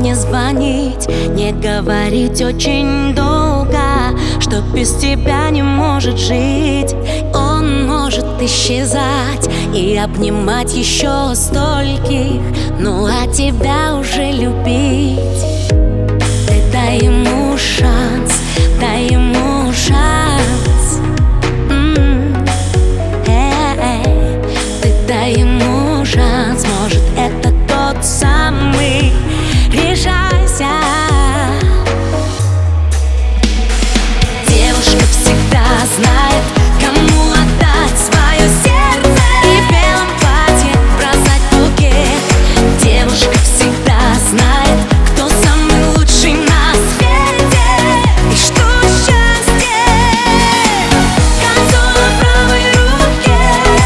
не звонить, не говорить очень долго, что без тебя не может жить. Он может исчезать и обнимать еще стольких, ну а тебя уже любить. Ты дай ему шанс, дай ему шанс. Ты дай ему шанс, может это тот самый. Решайся. Девушка всегда знает, кому отдать свое сердце и в белом платье бросать букет. Девушка всегда знает, кто самый лучший на свете и что счастье кольцо на правой руке.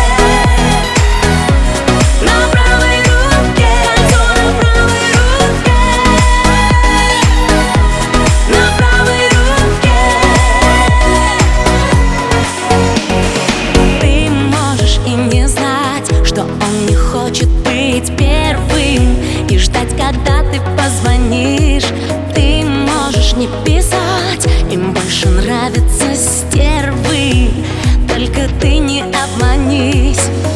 На правой руке кольцо, на правой руке. На правой руке. Ты можешь и не знать, что он не хочет быть первым и ждать, когда ты позвонишь. Ты можешь не писать, им больше нравятся стервы. Только ты не обманись.